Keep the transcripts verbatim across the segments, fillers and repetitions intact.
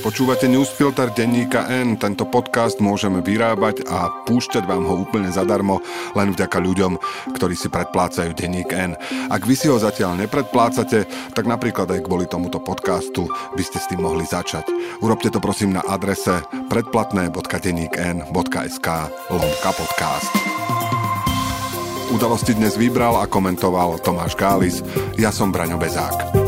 Počúvate Newsfilter denníka N. Tento podcast môžeme vyrábať a púšťať vám ho úplne zadarmo len vďaka ľuďom, ktorí si predplácajú denník N. Ak vy si ho zatiaľ nepredplácate, tak napríklad aj kvôli tomuto podcastu by ste s tým mohli začať. Urobte to prosím na adrese predplatné bodka denníkn bodka es ká lomka podcast. Udalosti dnes vybral a komentoval Tomáš Gális. Ja som Braňo Bezák.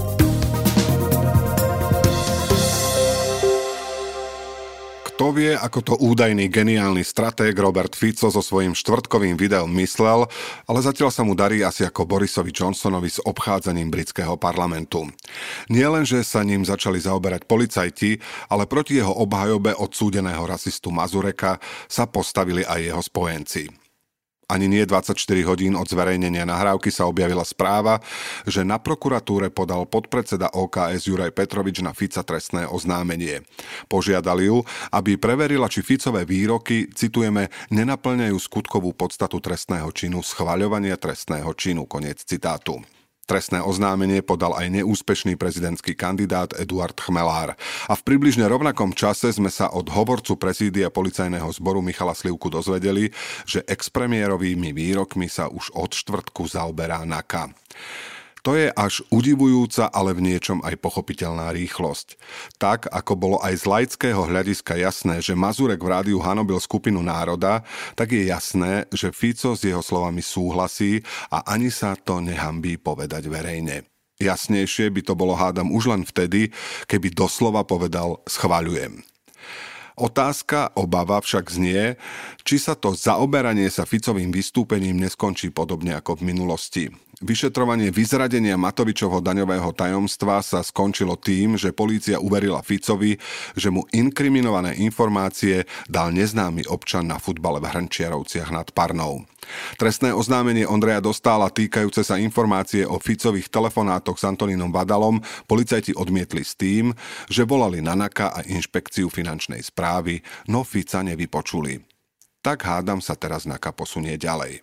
Kto vie, ako to údajný geniálny stratég Robert Fico so svojím štvrtkovým videom myslel, ale zatiaľ sa mu darí asi ako Borisovi Johnsonovi s obchádzaním britského parlamentu. Nie len, že sa ním začali zaoberať policajti, ale proti jeho obhajobe odsúdeného rasistu Mazureka sa postavili aj jeho spojenci. Ani nie dvadsaťštyri hodín od zverejnenia nahrávky sa objavila správa, že na prokuratúre podal podpredseda ó ká es Juraj Petrovič na Fica trestné oznámenie. Požiadali ju, aby preverila, či Ficové výroky, citujeme, nenapĺňajú skutkovú podstatu trestného činu schvaľovania trestného činu, koniec citátu. Trestné oznámenie podal aj neúspešný prezidentský kandidát Eduard Chmelár. A v približne rovnakom čase sme sa od hovorcu prezídia policajného zboru Michala Slivku dozvedeli, že expremiérovými výrokmi sa už od štvrtku zaoberá NAKA. To je až udivujúca, ale v niečom aj pochopiteľná rýchlosť. Tak, ako bolo aj z laického hľadiska jasné, že Mazurek v rádiu hanobil skupinu národa, tak je jasné, že Fico s jeho slovami súhlasí a ani sa to nehanbí povedať verejne. Jasnejšie by to bolo, hádam, už len vtedy, keby doslova povedal schvaľujem. Otázka, obava však znie, či sa to zaoberanie sa Ficovým vystúpením neskončí podobne ako v minulosti. Vyšetrovanie vyzradenia Matovičovho daňového tajomstva sa skončilo tým, že polícia uverila Ficovi, že mu inkriminované informácie dal neznámy občan na futbale v Hrnčiarovciach nad Parnou. Trestné oznámenie Ondreja Dostála týkajúce sa informácie o Ficových telefonátoch s Antonínom Badalom policajti odmietli s tým, že volali na NAKA a inšpekciu finančnej správy, no Fica nevypočuli. Tak hádam sa teraz NAKA posunie ďalej.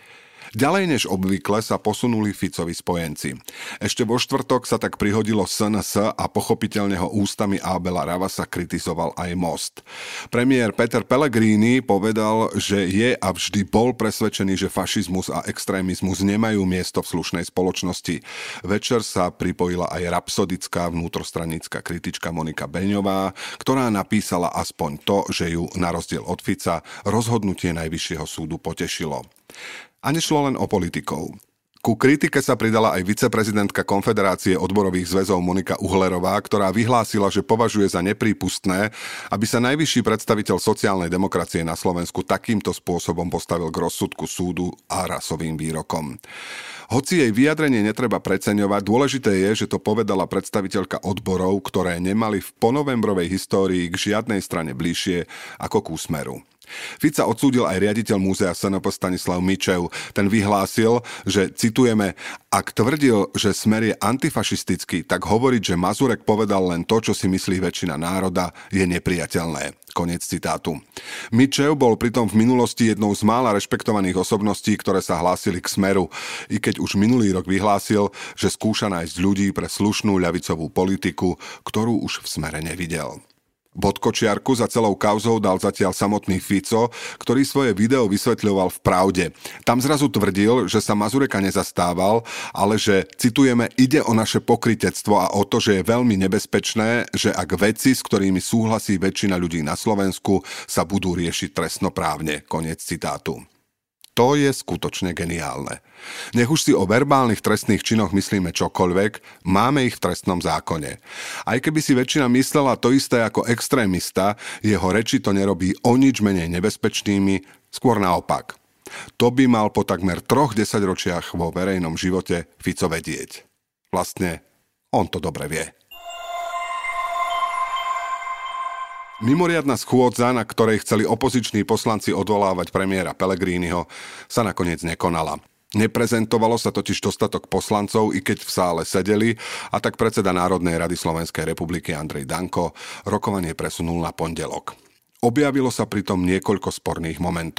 Ďalej než obvykle sa posunuli Ficovi spojenci. Ešte vo štvrtok sa tak prihodilo es en es a pochopiteľne ho ústami Abela Ravasa kritizoval aj Most. Premiér Peter Pellegrini povedal, že je a vždy bol presvedčený, že fašizmus a extrémizmus nemajú miesto v slušnej spoločnosti. Večer sa pripojila aj rapsodická vnútrostranická kritička Monika Beňová, ktorá napísala aspoň to, že ju na rozdiel od Fica rozhodnutie Najvyššieho súdu potešilo. A nešlo len o politikov. Ku kritike sa pridala aj viceprezidentka Konfederácie odborových zväzov Monika Uhlerová, ktorá vyhlásila, že považuje za neprípustné, aby sa najvyšší predstaviteľ sociálnej demokracie na Slovensku takýmto spôsobom postavil k rozsudku súdu a rasovým výrokom. Hoci jej vyjadrenie netreba preceňovať, dôležité je, že to povedala predstaviteľka odborov, ktoré nemali v ponovembrovej histórii k žiadnej strane bližšie ako k Úsmeru. Fica odsúdil aj riaditeľ múzea es en pé Stanislav Mičev. Ten vyhlásil, že, citujeme, ak tvrdil, že Smer je antifašistický, tak hovoriť, že Mazurek povedal len to, čo si myslí väčšina národa, je nepriateľné. Koniec citátu. Mičev bol pritom v minulosti jednou z mála rešpektovaných osobností, ktoré sa hlásili k Smeru, i keď už minulý rok vyhlásil, že skúša nájsť ľudí pre slušnú ľavicovú politiku, ktorú už v Smere nevidel. Bodkočiarku za celou kauzou dal zatiaľ samotný Fico, ktorý svoje video vysvetľoval v Pravde. Tam zrazu tvrdil, že sa Mazureka nezastával, ale že, citujeme, ide o naše pokrytectvo a o to, že je veľmi nebezpečné, že ak veci, s ktorými súhlasí väčšina ľudí na Slovensku, sa budú riešiť trestnoprávne. Koniec citátu. To je skutočne geniálne. Nech už si o verbálnych trestných činoch myslíme čokoľvek, máme ich v trestnom zákone. Aj keby si väčšina myslela to isté ako extrémista, jeho reči to nerobí o nič menej nebezpečnými, skôr naopak. To by mal po takmer troch desaťročiach vo verejnom živote Fico vedieť. Vlastne, on to dobre vie. Mimoriadna schôdza, na ktorej chceli opoziční poslanci odvolávať premiéra Pellegriniho, sa nakoniec nekonala. Neprezentovalo sa totiž dostatok poslancov, i keď v sále sedeli, a tak predseda Národnej rady Slovenskej republiky Andrej Danko rokovanie presunul na pondelok. Objavilo sa pritom niekoľko sporných momentov.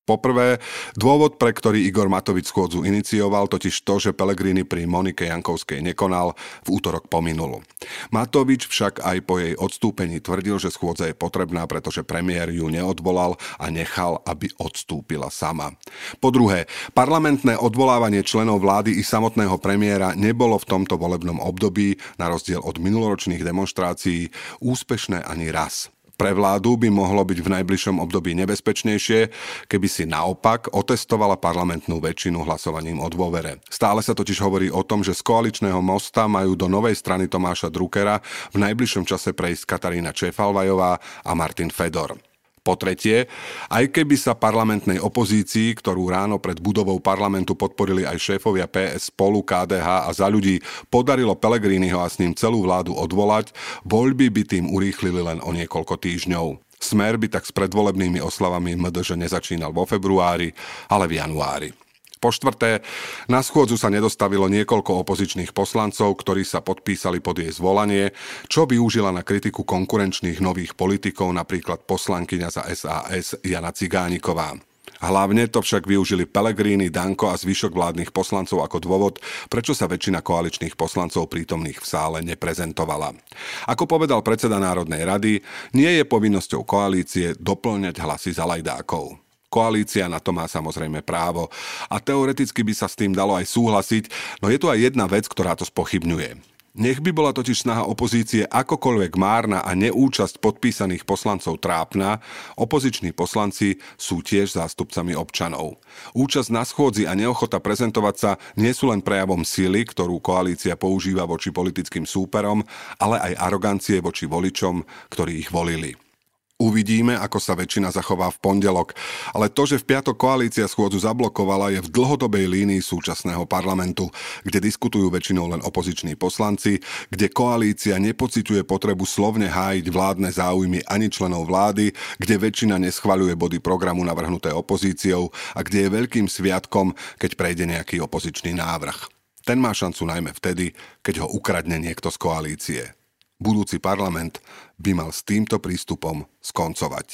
Poprvé, dôvod, pre ktorý Igor Matovič schôdzu inicioval, totiž to, že Pellegrini pri Monike Jankovskej nekonal, v útorok pominul. Matovič však aj po jej odstúpení tvrdil, že schôdza je potrebná, pretože premiér ju neodvolal a nechal, aby odstúpila sama. Po druhé, parlamentné odvolávanie členov vlády i samotného premiéra nebolo v tomto volebnom období, na rozdiel od minuloročných demonštrácií, úspešné ani raz. Pre vládu by mohlo byť v najbližšom období nebezpečnejšie, keby si naopak otestovala parlamentnú väčšinu hlasovaním o dôvere. Stále sa totiž hovorí o tom, že z koaličného mosta majú do novej strany Tomáša Druckera v najbližšom čase prejsť Katarína Čefalvajová a Martin Fedor. Po tretie, aj keby sa parlamentnej opozícii, ktorú ráno pred budovou parlamentu podporili aj šéfovia pé es, Spolu, ká dé há a Za ľudí, podarilo Pellegriniho a s ním celú vládu odvolať, voľby by tým urýchlili len o niekoľko týždňov. Smer by tak s predvolebnými oslavami em dé žé nezačínal vo februári, ale v januári. Po štvrté, na schôdzu sa nedostavilo niekoľko opozičných poslancov, ktorí sa podpísali pod jej zvolanie, čo využila na kritiku konkurenčných nových politikov, napríklad poslankyňa za es a es Jana Cigániková. Hlavne to však využili Pellegrini, Danko a zvyšok vládnych poslancov ako dôvod, prečo sa väčšina koaličných poslancov prítomných v sále neprezentovala. Ako povedal predseda Národnej rady, nie je povinnosťou koalície doplňať hlasy za lajdákov. Koalícia na to má samozrejme právo a teoreticky by sa s tým dalo aj súhlasiť, no je tu aj jedna vec, ktorá to spochybňuje. Nech by bola totiž snaha opozície akokoľvek márna a neúčasť podpísaných poslancov trápna, opoziční poslanci sú tiež zástupcami občanov. Účasť na schôdzi a neochota prezentovať sa nie sú len prejavom sily, ktorú koalícia používa voči politickým súperom, ale aj arogancie voči voličom, ktorí ich volili. Uvidíme, ako sa väčšina zachová v pondelok, ale to, že v piatok koalícia schôdzu zablokovala, je v dlhodobej línii súčasného parlamentu, kde diskutujú väčšinou len opoziční poslanci, kde koalícia nepociťuje potrebu slovne hájiť vládne záujmy ani členov vlády, kde väčšina neschvaľuje body programu navrhnuté opozíciou a kde je veľkým sviatkom, keď prejde nejaký opozičný návrh. Ten má šancu najmä vtedy, keď ho ukradne niekto z koalície. Budúci parlament by mal s týmto prístupom skoncovať.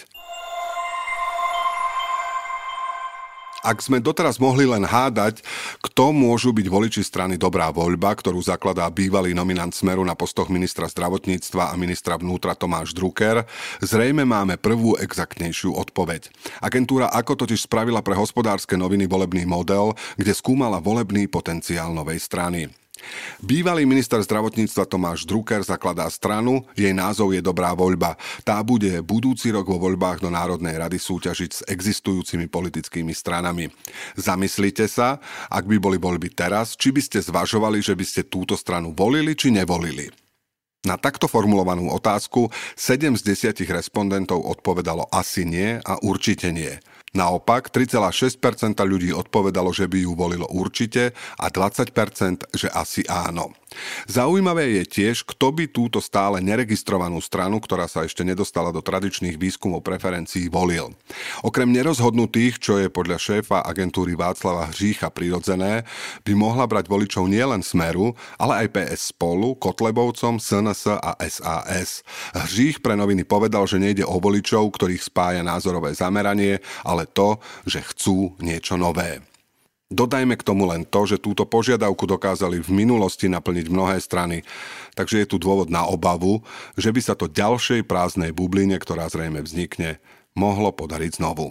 Ak sme doteraz mohli len hádať, kto môžu byť voliči strany Dobrá voľba, ktorú zakladá bývalý nominant Smeru na postoch ministra zdravotníctva a ministra vnútra Tomáš Drucker, zrejme máme prvú exaktnejšiu odpoveď. Agentúra Ako totiž spravila pre Hospodárske noviny volebný model, kde skúmala volebný potenciál novej strany. Bývalý minister zdravotníctva Tomáš Drucker zakladá stranu, jej názov je Dobrá voľba. Tá bude budúci rok vo voľbách do Národnej rady súťažiť s existujúcimi politickými stranami. Zamyslite sa, ak by boli voľby teraz, či by ste zvažovali, že by ste túto stranu volili či nevolili. Na takto formulovanú otázku sedem z desiatich respondentov odpovedalo asi nie a určite nie. Naopak, tri celé šesť percent ľudí odpovedalo, že by ju volilo určite a dvadsať percent, že asi áno. Zaujímavé je tiež, kto by túto stále neregistrovanú stranu, ktorá sa ešte nedostala do tradičných výskumov preferencií, volil. Okrem nerozhodnutých, čo je podľa šéfa agentúry Václava Hřícha prirodzené, by mohla brať voličov nielen Smeru, ale aj pé es Spolu, Kotlebovcom, es en es a es a es. Hřích pre noviny povedal, že nejde o voličov, ktorých spája názorové zameranie, ale to, že chcú niečo nové. Dodajme k tomu len to, že túto požiadavku dokázali v minulosti naplniť mnohé strany, takže je tu dôvod na obavu, že by sa to ďalšej prázdnej bubline, ktorá zrejme vznikne, mohlo podariť znovu.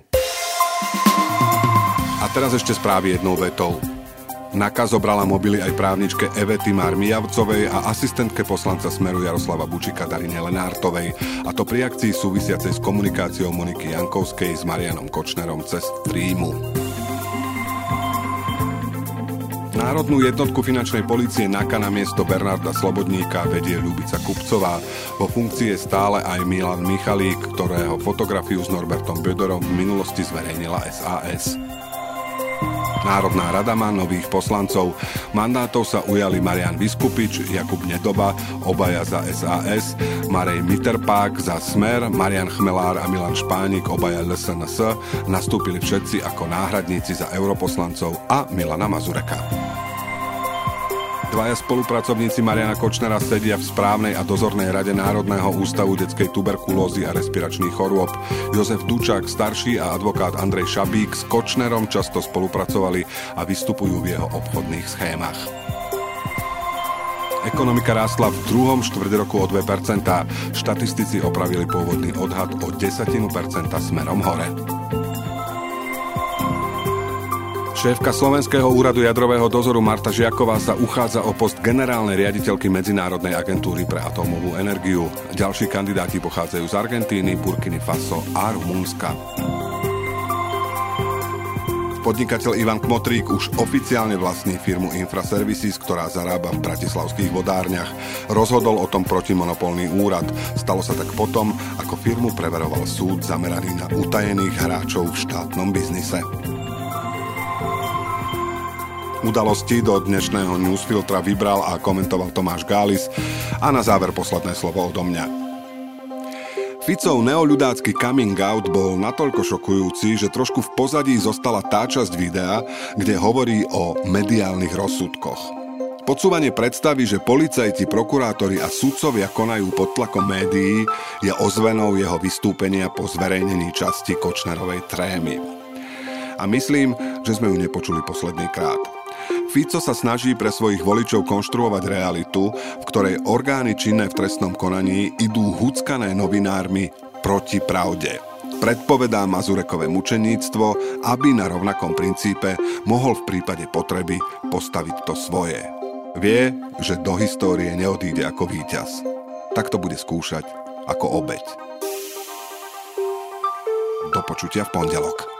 A teraz ešte správy jednou vetou. NAKA zobrala mobily aj právničke Evety Mar-Mijavcovej a asistentke poslanca Smeru Jaroslava Bučika Darine Lenártovej, a to pri akcii súvisiacej s komunikáciou Moniky Jankovskej s Marianom Kočnerom cez Trímu. Národnú jednotku finančnej polície NAKA na miesto Bernarda Slobodníka vedie Ľubica Kupcová. Vo funkcii je stále aj Milan Michalík, ktorého fotografiu s Norbertom Böderom v minulosti zverejnila es a es. Národná rada má nových poslancov. Mandátov sa ujali Marian Vyskupič, Jakub Nedoba, obaja za es a es, Marej Mitterpák za Smer, Marian Chmelár a Milan Špánik, obaja es en es, nastúpili všetci ako náhradníci za europoslancov a Milana Mazureka. Dvaja spolupracovníci Mariana Kočnera sedia v správnej a dozornej rade Národného ústavu detskej tuberkulózy a respiračných chorôb. Jozef Dučák starší a advokát Andrej Šabík s Kočnerom často spolupracovali a vystupujú v jeho obchodných schémach. Ekonomika rástla v druhom štvrťroku o dve percentá. Štatistici opravili pôvodný odhad o desatinu percenta smerom hore. Šéfka Slovenského úradu jadrového dozoru Marta Žiaková sa uchádza o post generálnej riaditeľky Medzinárodnej agentúry pre atómovú energiu. Ďalší kandidáti pochádzajú z Argentíny, Burkiny Faso a Rumunska. Podnikateľ Ivan Kmotrík už oficiálne vlastní firmu Infraservices, ktorá zarába v bratislavských vodárniach. Rozhodol o tom protimonopolný úrad. Stalo sa tak potom, ako firmu preveroval súd zameraný na utajených hráčov v štátnom biznise. Udalosti do dnešného newsfiltra vybral a komentoval Tomáš Gális a na záver posledné slovo odo mňa. Ficov neoľudácky coming out bol natoľko šokujúci, že trošku v pozadí zostala tá časť videa, kde hovorí o mediálnych rozsudkoch. Podsúvanie predstavy, že policajti, prokurátori a sudcovia konajú pod tlakom médií, je ozvenou jeho vystúpenia po zverejnení časti Kočnerovej trémy. A myslím, že sme ju nepočuli posledný krát. Fico sa snaží pre svojich voličov konštruovať realitu, v ktorej orgány činné v trestnom konaní idú huckané novinármi proti pravde. Predpovedá Mazurekové mučeníctvo, aby na rovnakom princípe mohol v prípade potreby postaviť to svoje. Vie, že do histórie neodíde ako víťaz. Tak to bude skúšať ako obeť. Do počutia v pondelok.